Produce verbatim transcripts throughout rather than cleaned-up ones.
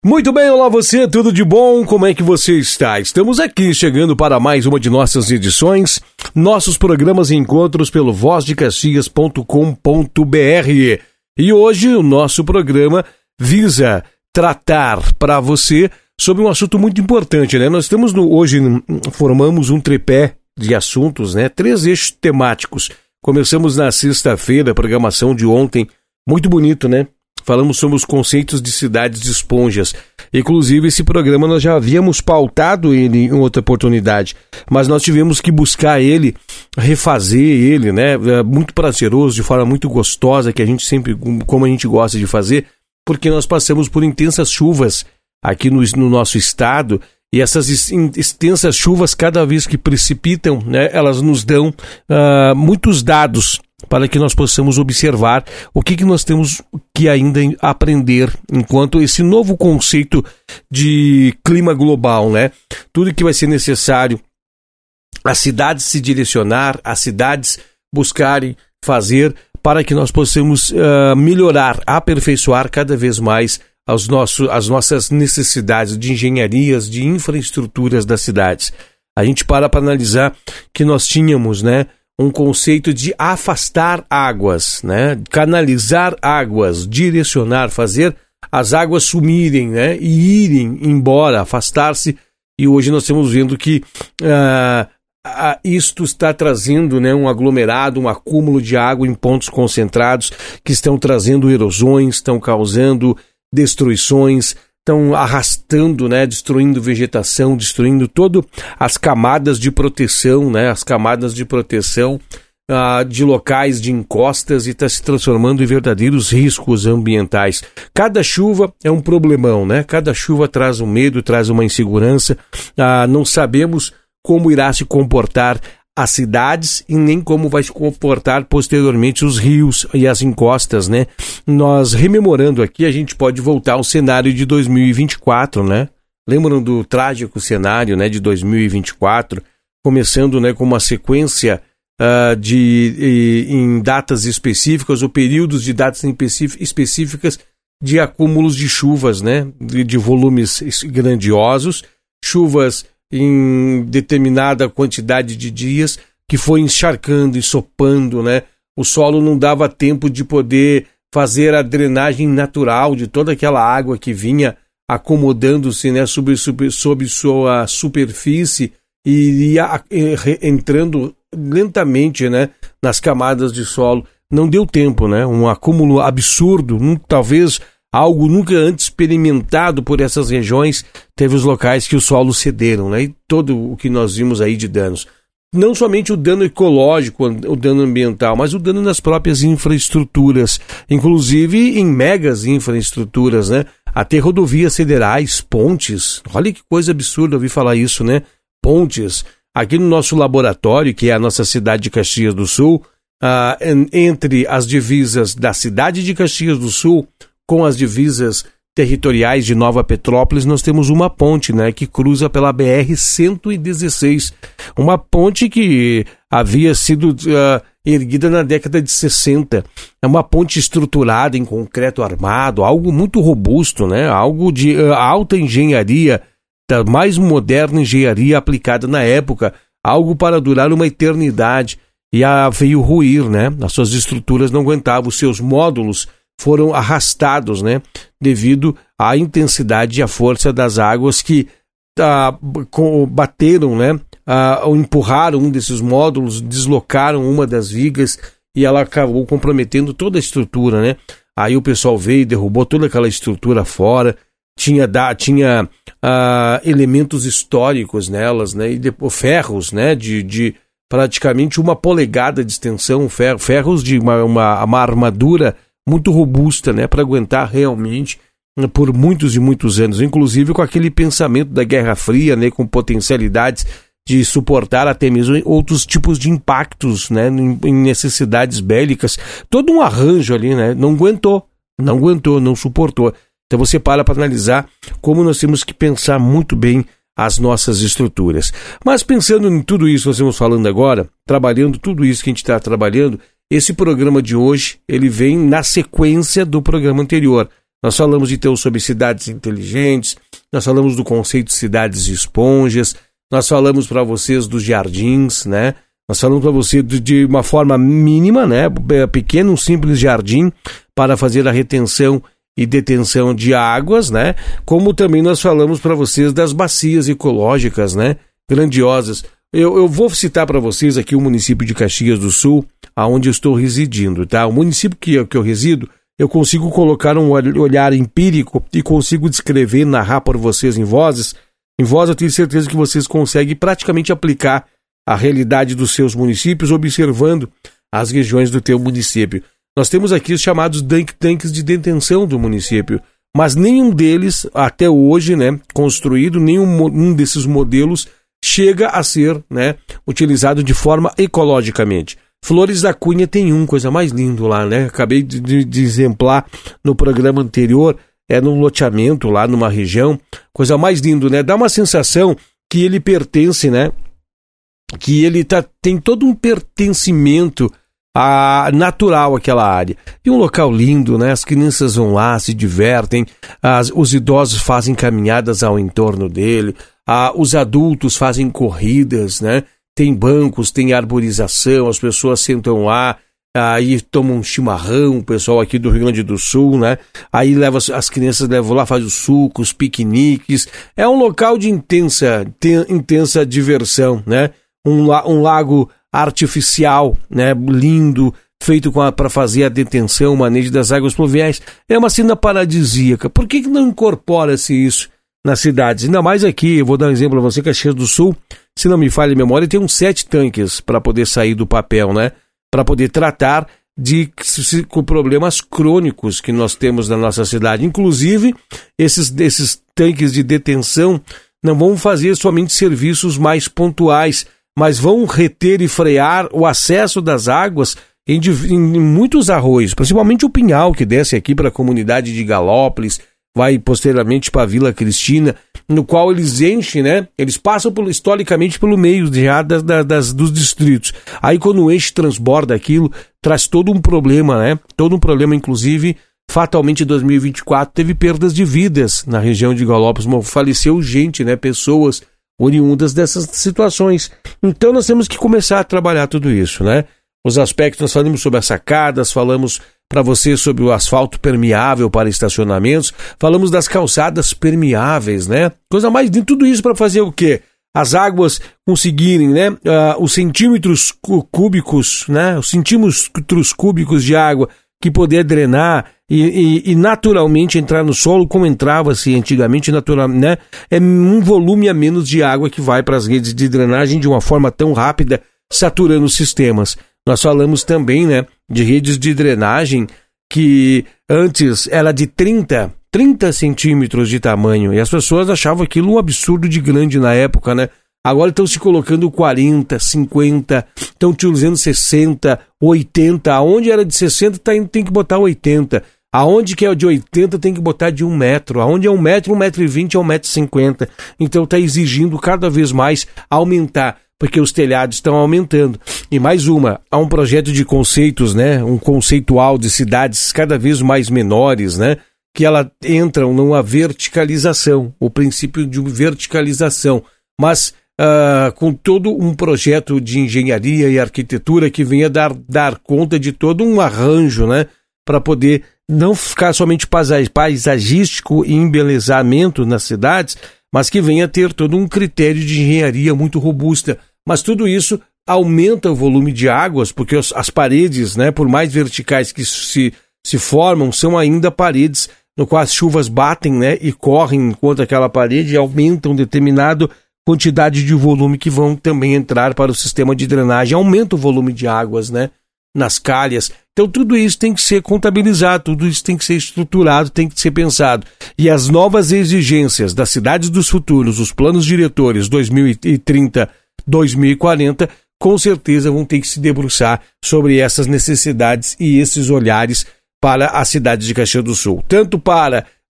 Muito bem, olá você, tudo de bom? Como é que você está? Estamos aqui chegando para mais uma de nossas edições, nossos programas e encontros pelo voz de caxias ponto com ponto b r. E hoje o nosso programa visa tratar para você sobre um assunto muito importante, né? Nós estamos no, hoje, formamos um tripé de assuntos, né? Três eixos temáticos. Começamos na sexta-feira, a programação de ontem, muito bonito, né? Falamos sobre os conceitos de cidades de esponjas. Inclusive, esse programa nós já havíamos pautado ele em outra oportunidade, mas nós tivemos que buscar ele, refazer ele, né? Muito prazeroso, de forma muito gostosa, que a gente sempre, como a gente gosta de fazer, porque nós passamos por intensas chuvas aqui no, no nosso estado, e essas extensas chuvas, cada vez que precipitam, né, elas nos dão uh, muitos dados para que nós possamos observar o que, que nós temos que ainda aprender enquanto esse novo conceito de clima global, né? Tudo que vai ser necessário as cidades se direcionar, as cidades buscarem fazer para que nós possamos uh, melhorar, aperfeiçoar cada vez mais aos nossos, as nossas necessidades de engenharias, de infraestruturas das cidades. A gente para para analisar que nós tínhamos, né, um conceito de afastar águas, né? Canalizar águas, direcionar, fazer as águas sumirem, né? E irem embora, afastar-se. E hoje nós estamos vendo que uh, uh, isto está trazendo, né, um aglomerado, um acúmulo de água em pontos concentrados que estão trazendo erosões, estão causando destruições, estão arrastando, né, destruindo vegetação, destruindo todas as camadas de proteção, né, as camadas de proteção uh, de locais de encostas, e está se transformando em verdadeiros riscos ambientais. Cada chuva é um problemão, né? Cada chuva traz um medo, traz uma insegurança. Uh, não sabemos como irá se comportar as cidades e nem como vai se comportar posteriormente os rios e as encostas, né? Nós, rememorando aqui, a gente pode voltar ao cenário de dois mil e vinte e quatro, né? Lembram do trágico cenário, né, de dois mil e vinte e quatro, começando, né, com uma sequência uh, de, e, em datas específicas ou períodos de datas específicas de acúmulos de chuvas, né? De, de volumes grandiosos, chuvas em determinada quantidade de dias, que foi encharcando, ensopando, né? O solo não dava tempo de poder fazer a drenagem natural de toda aquela água que vinha acomodando-se, né, sobre, sobre, sobre sua superfície e ia entrando lentamente, né, nas camadas de solo. Não deu tempo, né? Um acúmulo absurdo, um, talvez algo nunca antes experimentado por essas regiões. Teve os locais que os solos cederam, né? E todo o que nós vimos aí de danos. Não somente o dano ecológico, o dano ambiental, mas o dano nas próprias infraestruturas, inclusive em megas infraestruturas, né? Até rodovias federais, pontes. Olha que coisa absurda ouvir falar isso, né? Pontes. Aqui no nosso laboratório, que é a nossa cidade de Caxias do Sul, ah, entre as divisas da cidade de Caxias do Sul com as divisas territoriais de Nova Petrópolis, nós temos uma ponte, né, que cruza pela B R cento e dezesseis. Uma ponte que havia sido uh, erguida na década de sessenta. É uma ponte estruturada em concreto armado, algo muito robusto, né, algo de uh, alta engenharia, da mais moderna engenharia aplicada na época, algo para durar uma eternidade. E a, veio ruir, né, as suas estruturas não aguentavam, os seus módulos foram arrastados, né, devido à intensidade e à força das águas que ah, com, bateram, né, ah, ou empurraram um desses módulos, deslocaram uma das vigas e ela acabou comprometendo toda a estrutura, né. Aí o pessoal veio e derrubou toda aquela estrutura fora, tinha, da, tinha ah, elementos históricos nelas, né, e depois, ferros, né, de, de praticamente uma polegada de extensão, fer, ferros de uma, uma, uma armadura muito robusta, né, para aguentar realmente por muitos e muitos anos, inclusive com aquele pensamento da Guerra Fria, né, com potencialidades de suportar até mesmo outros tipos de impactos, né, em necessidades bélicas. Todo um arranjo ali, né, não aguentou, não aguentou, não suportou. Então você para para analisar como nós temos que pensar muito bem as nossas estruturas. Mas pensando em tudo isso que nós estamos falando agora, trabalhando tudo isso que a gente está trabalhando, esse programa de hoje, ele vem na sequência do programa anterior. nós falamos então sobre cidades inteligentes, nós falamos do conceito de cidades esponjas, nós falamos para vocês dos jardins, né? Nós falamos para você de, de uma forma mínima, né? Pequeno, um simples jardim para fazer a retenção e detenção de águas, né? Como também nós falamos para vocês das bacias ecológicas, né? Grandiosas. Eu, eu vou citar para vocês aqui o município de Caxias do Sul, aonde eu estou residindo, tá? O município que eu, que eu resido, eu consigo colocar um olhar empírico e consigo descrever, narrar por vocês em vozes. Em voz eu tenho certeza que vocês conseguem praticamente aplicar a realidade dos seus municípios, observando as regiões do teu município. Nós temos aqui os chamados dunk tanks de detenção do município, mas nenhum deles, até hoje, né, construído, nenhum um desses modelos chega a ser, né, utilizado de forma ecologicamente. Flores da Cunha tem um, coisa mais lindo lá, né? Acabei de, de, de exemplar no programa anterior, é num loteamento lá numa região, coisa mais lindo, né? Dá uma sensação que ele pertence, né? Que ele tá, tem todo um pertencimento a, natural àquela área. E um local lindo, né? As crianças vão lá, se divertem, as, os idosos fazem caminhadas ao entorno dele, a, os adultos fazem corridas, né? Tem bancos, tem arborização, as pessoas sentam lá, aí tomam um chimarrão, o pessoal aqui do Rio Grande do Sul, né? Aí leva, as crianças levam lá, fazem os sucos, piqueniques. É um local de intensa, ten, intensa diversão, né? Um, um lago artificial, né? Lindo, feito para fazer a detenção, o manejo das águas pluviais. É uma cena paradisíaca. Por que, que não incorpora-se isso nas cidades? Ainda mais aqui, eu vou dar um exemplo para você, Caxias do Sul, se não me falha a memória, tem uns sete tanques para poder sair do papel, né? Para poder tratar de com problemas crônicos que nós temos na nossa cidade. Inclusive, esses, esses tanques de detenção não vão fazer somente serviços mais pontuais, mas vão reter e frear o acesso das águas em, em muitos arroios, principalmente o Pinhal, que desce aqui para a comunidade de Galópolis, vai posteriormente para a Vila Cristina, no qual eles enchem, né? Eles passam por, historicamente pelo meio já das, das, dos distritos. Aí quando o enche transborda aquilo, traz todo um problema, né? Todo um problema, inclusive, fatalmente em dois mil e vinte e quatro teve perdas de vidas na região de Galópolis, faleceu gente, né? Pessoas oriundas dessas situações. Então nós temos que começar a trabalhar tudo isso, né? Os aspectos, nós falamos sobre as sacadas, falamos para você sobre o asfalto permeável para estacionamentos, falamos das calçadas permeáveis, né? Coisa mais de tudo isso para fazer o quê? As águas conseguirem, né? Uh, os centímetros cúbicos, né? Os centímetros cúbicos de água que poder drenar e, e, e naturalmente entrar no solo como entrava-se antigamente, natural, né? É um volume a menos de água que vai para as redes de drenagem de uma forma tão rápida, saturando os sistemas. Nós falamos também, né, de redes de drenagem que antes era de trinta, trinta centímetros de tamanho e as pessoas achavam aquilo um absurdo de grande na época, né? Agora estão se colocando quarenta, cinquenta, estão utilizando sessenta, oitenta. Aonde era de sessenta tá, tem que botar oitenta. Aonde que é de oitenta tem que botar de um metro. Aonde é um metro, um metro e vinte é um metro e cinquenta. Então está exigindo cada vez mais aumentar, porque os telhados estão aumentando. E mais uma, há um projeto de conceitos, né? Um conceitual de cidades cada vez mais menores, né? Que elas entram numa verticalização, o princípio de verticalização, mas uh, com todo um projeto de engenharia e arquitetura que venha dar, dar conta de todo um arranjo, né? Para poder não ficar somente paisagístico e embelezamento nas cidades, mas que venha ter todo um critério de engenharia muito robusta. Mas tudo isso aumenta o volume de águas, porque as, as paredes, né, por mais verticais que se, se formam, são ainda paredes no qual as chuvas batem, né, e correm contra aquela parede e aumentam determinada quantidade de volume que vão também entrar para o sistema de drenagem. Aumenta o volume de águas, né, nas calhas. Então tudo isso tem que ser contabilizado, tudo isso tem que ser estruturado, tem que ser pensado. E as novas exigências das cidades dos futuros, os planos diretores dois mil e trinta, dois mil e quarenta, com certeza vão ter que se debruçar sobre essas necessidades e esses olhares para a cidade de Caxias do Sul. Tanto para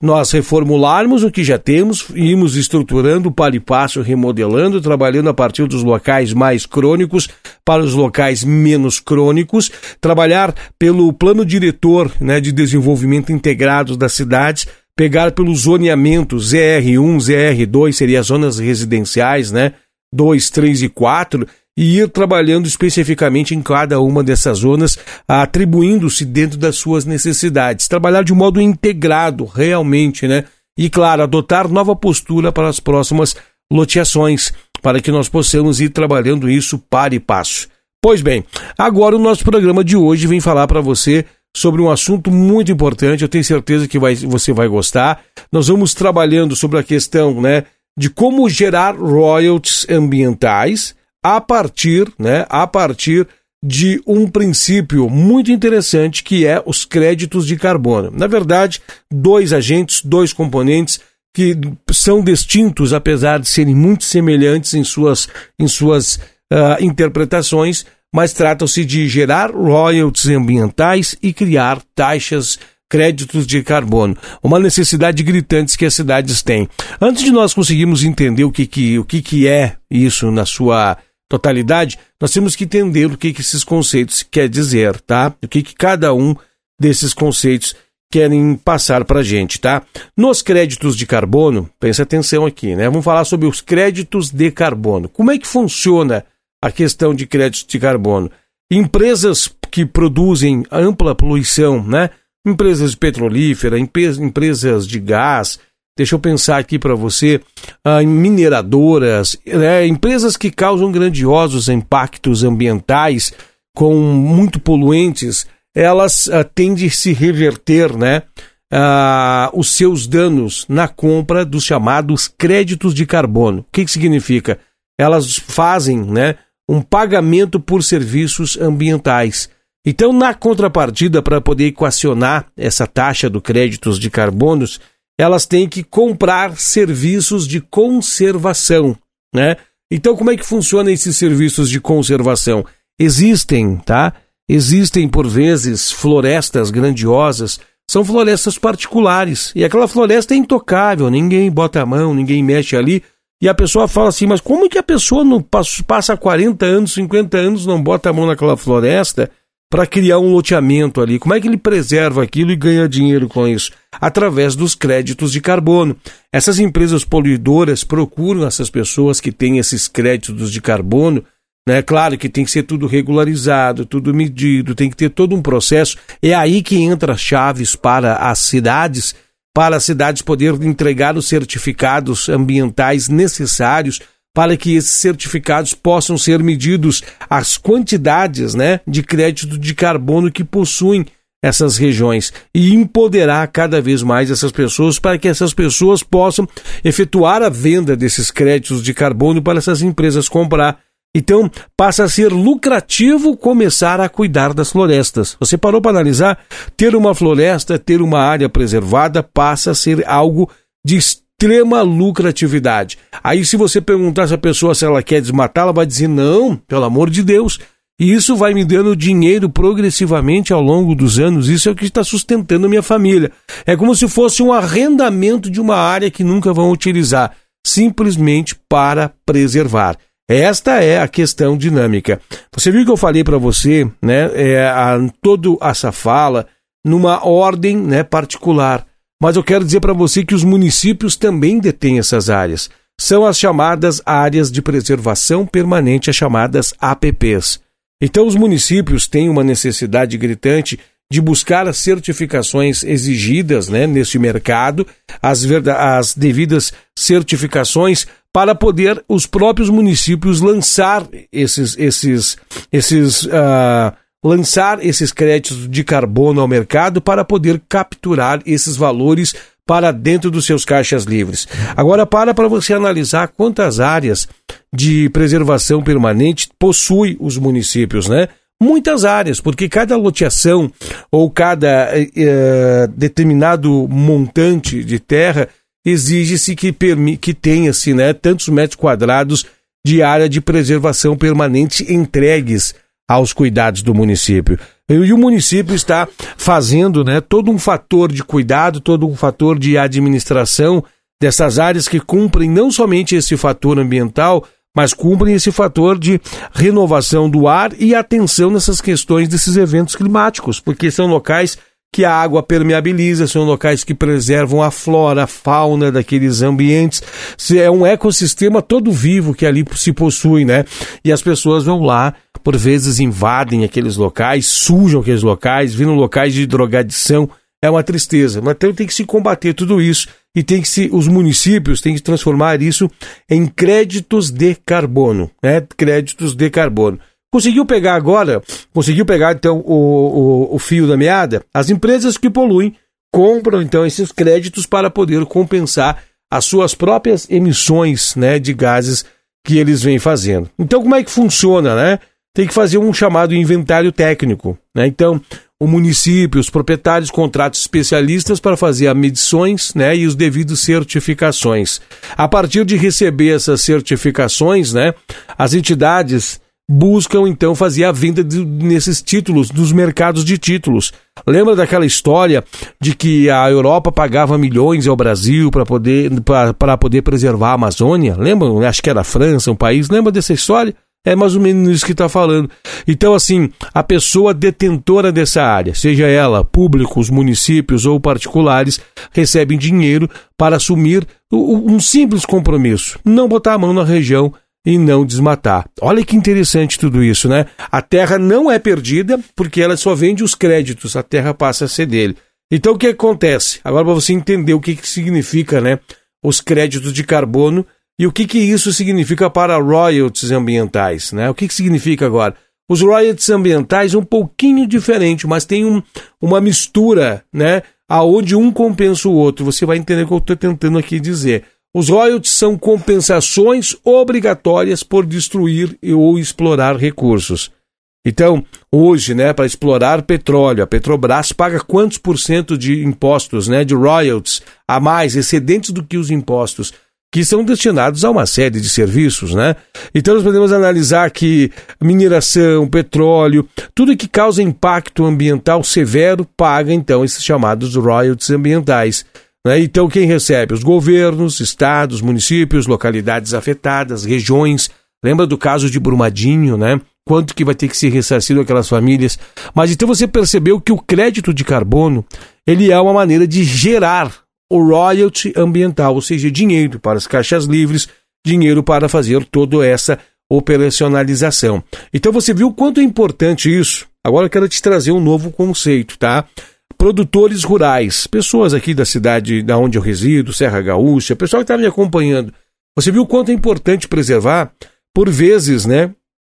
nós reformularmos o que já temos, irmos estruturando para e passo, remodelando, trabalhando a partir dos locais mais crônicos para os locais menos crônicos, trabalhar pelo plano diretor, né, de desenvolvimento integrado das cidades, pegar pelo zoneamento Z R um, Z R dois, seria as zonas residenciais, né, dois, três e quatro, e ir trabalhando especificamente em cada uma dessas zonas, atribuindo-se dentro das suas necessidades. Trabalhar de modo integrado, realmente, né? E, claro, adotar nova postura para as próximas loteações, para que nós possamos ir trabalhando isso para e passo. Pois bem, agora o nosso programa de hoje vem falar para você sobre um assunto muito importante, eu tenho certeza que vai, você vai gostar. Nós vamos trabalhando sobre a questão, né, de como gerar royalties ambientais, a partir, né, a partir de um princípio muito interessante que é os créditos de carbono. Na verdade, dois agentes, dois componentes que são distintos, apesar de serem muito semelhantes em suas, em suas uh, interpretações, mas tratam-se de gerar royalties ambientais e criar taxas, créditos de carbono, uma necessidade gritante que as cidades têm. Antes de nós conseguirmos entender o que, que, o que, que é isso na sua totalidade, nós temos que entender o que, que esses conceitos querem dizer, tá? O que, que cada um desses conceitos querem passar para a gente, tá? Nos créditos de carbono, presta atenção aqui, né? Vamos falar sobre os créditos de carbono. Como é que funciona a questão de créditos de carbono? Empresas que produzem ampla poluição, né? Empresas petrolíferas, empresas de gás, deixa eu pensar aqui para você, ah, mineradoras, né, empresas que causam grandiosos impactos ambientais com muito poluentes, elas ah, tendem a se reverter, né, ah, os seus danos na compra dos chamados créditos de carbono. O que, que significa? Elas fazem, né, um pagamento por serviços ambientais. Então, na contrapartida, para poder equacionar essa taxa do créditos de carbonos, elas têm que comprar serviços de conservação, né? Então, como é que funcionam esses serviços de conservação? Existem, tá? Existem, por vezes, florestas grandiosas, são florestas particulares, e aquela floresta é intocável, ninguém bota a mão, ninguém mexe ali, e a pessoa fala assim, mas como que a pessoa não passa quarenta anos, cinquenta anos, não bota a mão naquela floresta para criar um loteamento ali? Como é que ele preserva aquilo e ganha dinheiro com isso? Através dos créditos de carbono. Essas empresas poluidoras procuram essas pessoas que têm esses créditos de carbono, né? Claro que tem que ser tudo regularizado, tudo medido, tem que ter todo um processo. É aí que entra chaves para as cidades, para as cidades poderem entregar os certificados ambientais necessários para que esses certificados possam ser medidos as quantidades, né, de crédito de carbono que possuem essas regiões e empoderar cada vez mais essas pessoas para que essas pessoas possam efetuar a venda desses créditos de carbono para essas empresas comprar. Então, passa a ser lucrativo começar a cuidar das florestas. Você parou para analisar? Ter uma floresta, ter uma área preservada passa a ser algo de extrema lucratividade. Aí, se você perguntar se a pessoa se ela quer desmatar, ela vai dizer não, pelo amor de Deus. E isso vai me dando dinheiro progressivamente ao longo dos anos. Isso é o que está sustentando a minha família. É como se fosse um arrendamento de uma área que nunca vão utilizar, simplesmente para preservar. Esta é a questão dinâmica. Você viu que eu falei para você, né, é, a, toda essa fala numa ordem, né, particular. Mas eu quero dizer para você que os municípios também detêm essas áreas. São as chamadas áreas de preservação permanente, as chamadas A P Ps. Então os municípios têm uma necessidade gritante de buscar as certificações exigidas, né, neste mercado, as, as devidas certificações para poder os próprios municípios lançar esses, esses, esses, uh, lançar esses créditos de carbono ao mercado para poder capturar esses valores para dentro dos seus caixas livres. Agora, para para você analisar quantas áreas de preservação permanente possui os municípios, né? Muitas áreas, porque cada loteação ou cada uh, determinado montante de terra exige-se que, que tenha-se, né, tantos metros quadrados de área de preservação permanente entregues aos cuidados do município. E o município está fazendo, né, todo um fator de cuidado, todo um fator de administração dessas áreas que cumprem não somente esse fator ambiental, mas cumprem esse fator de renovação do ar e atenção nessas questões desses eventos climáticos, porque são locais que a água permeabiliza, são locais que preservam a flora, a fauna daqueles ambientes. É um ecossistema todo vivo que ali se possui, né? E as pessoas vão lá, por vezes invadem aqueles locais, sujam aqueles locais, viram locais de drogadição. É uma tristeza, mas então tem que se combater tudo isso e tem que se, os municípios têm que transformar isso em créditos de carbono, né? Créditos de carbono. Conseguiu pegar agora, conseguiu pegar então o, o, o fio da meada? As empresas que poluem compram então esses créditos para poder compensar as suas próprias emissões, né, de gases que eles vêm fazendo. Então como é que funciona, né? Tem que fazer um chamado inventário técnico, né? Então o município, os proprietários contratam especialistas para fazer as medições, né, e os devidos certificações. A partir de receber essas certificações, né, as entidades buscam então fazer a venda de, nesses títulos, dos mercados de títulos. Lembra daquela história de que a Europa pagava milhões ao Brasil para poder, para poder preservar a Amazônia? Lembra? Acho que era a França, um país. Lembra dessa história? É mais ou menos isso que está falando. Então, assim, a pessoa detentora dessa área, seja ela públicos, municípios ou particulares, recebem dinheiro para assumir um simples compromisso: não botar a mão na região e não desmatar. Olha que interessante tudo isso, né? A terra não é perdida porque ela só vende os créditos, a terra passa a ser dele. Então o que acontece? Agora para você entender o que, que significa, né, os créditos de carbono e o que, que isso significa para royalties ambientais, né? O que, que significa agora? Os royalties ambientais é um pouquinho diferente, mas tem um, uma mistura, né, aonde um compensa o outro. Você vai entender o que eu estou tentando aqui dizer. Os royalties são compensações obrigatórias por destruir ou explorar recursos. Então, hoje, né, para explorar petróleo, a Petrobras paga quantos por cento de impostos, né, de royalties a mais, excedentes do que os impostos, que são destinados a uma série de serviços, né? Então, nós podemos analisar que mineração, petróleo, tudo que causa impacto ambiental severo paga, então, esses chamados royalties ambientais. Então, quem recebe? Os governos, estados, municípios, localidades afetadas, regiões. Lembra do caso de Brumadinho, né? Quanto que vai ter que ser ressarcido aquelas famílias? Mas então você percebeu que o crédito de carbono, ele é uma maneira de gerar o royalty ambiental, ou seja, dinheiro para as caixas livres, dinheiro para fazer toda essa operacionalização. Então você viu o quanto é importante isso? Agora eu quero te trazer um novo conceito, tá? Produtores rurais, pessoas aqui da cidade da onde eu resido, Serra Gaúcha, pessoal que está me acompanhando. Você viu o quanto é importante preservar? Por vezes, né,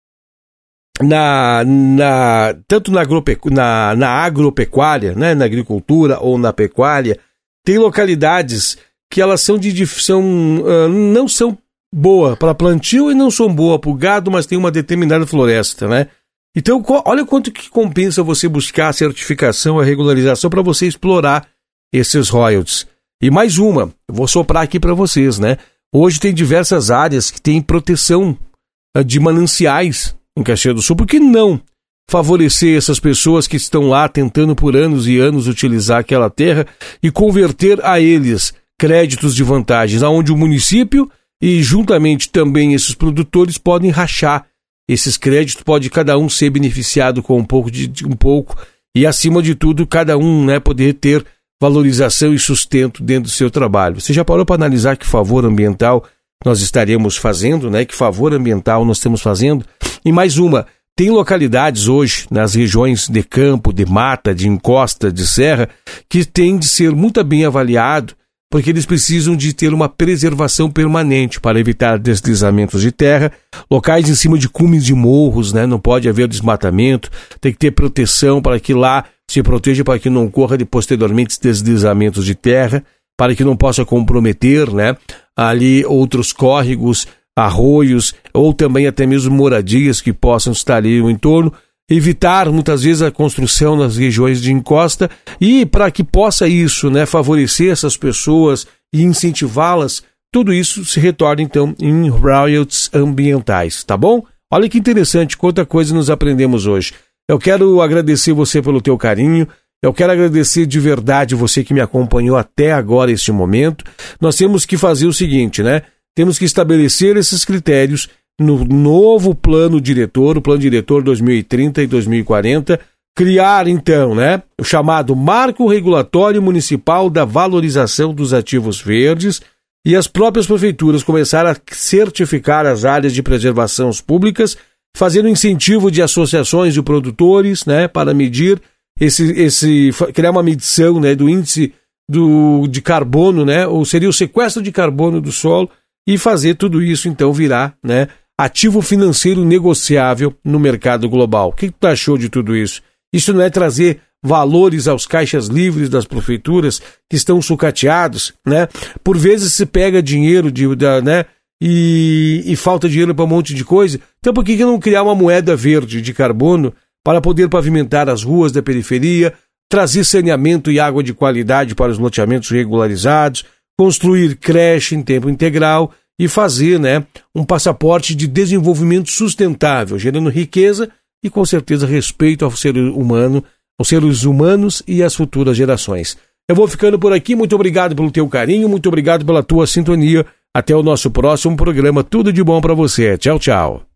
na, na, tanto na, agropecu, na, na agropecuária, né, na agricultura ou na pecuária, tem localidades que elas são de, são, uh, não são boas para plantio e não são boas para o gado, mas tem uma determinada floresta, né? Então, olha quanto que compensa você buscar a certificação, a regularização para você explorar esses royalties. E mais uma, eu vou soprar aqui para vocês, né? Hoje tem diversas áreas que têm proteção de mananciais em Caxias do Sul. Por que não favorecer essas pessoas que estão lá tentando por anos e anos utilizar aquela terra e converter a eles créditos de vantagens, onde o município e juntamente também esses produtores podem rachar esses créditos, pode cada um ser beneficiado com um pouco, de, de um pouco e, acima de tudo, cada um, né, poder ter valorização e sustento dentro do seu trabalho. Você já parou para analisar que favor ambiental nós estaremos fazendo, né? Que favor ambiental nós estamos fazendo? E mais uma, tem localidades hoje, nas regiões de campo, de mata, de encosta, de serra, que tem de ser muito bem avaliado, porque eles precisam de ter uma preservação permanente para evitar deslizamentos de terra, locais em cima de cumes de morros, né? Não pode haver desmatamento, tem que ter proteção para que lá se proteja, para que não ocorra de posteriormente deslizamentos de terra, para que não possa comprometer, né, ali outros córregos, arroios, ou também até mesmo moradias que possam estar ali no entorno, evitar muitas vezes a construção nas regiões de encosta e para que possa isso, né, favorecer essas pessoas e incentivá-las, tudo isso se retorna então em royalties ambientais, tá bom? Olha que interessante, quanta coisa nos aprendemos hoje. Eu quero agradecer você pelo teu carinho. Eu quero agradecer de verdade você que me acompanhou até agora, este momento. Nós temos que fazer o seguinte, né? Temos que estabelecer esses critérios no novo plano diretor, o plano diretor dois mil e trinta e dois mil e quarenta, criar então, né, o chamado Marco Regulatório Municipal da Valorização dos Ativos Verdes e as próprias prefeituras começaram a certificar as áreas de preservação públicas, fazendo incentivo de associações de produtores, né, para medir esse, esse criar uma medição, né, do índice do, de carbono, né, ou seria o sequestro de carbono do solo, e fazer tudo isso então virar, né, ativo financeiro negociável no mercado global. O que tu achou de tudo isso? Isso não é trazer valores aos caixas livres das prefeituras que estão sucateados, né? Por vezes se pega dinheiro de, da, né, e, e falta dinheiro para um monte de coisa. Então por que que não criar uma moeda verde de carbono para poder pavimentar as ruas da periferia, trazer saneamento e água de qualidade para os loteamentos regularizados, construir creche em tempo integral e fazer, né, um passaporte de desenvolvimento sustentável, gerando riqueza e, com certeza, respeito ao ser humano, aos seres humanos e às futuras gerações. Eu vou ficando por aqui. Muito obrigado pelo teu carinho, muito obrigado pela tua sintonia. Até o nosso próximo programa. Tudo de bom para você. Tchau, tchau.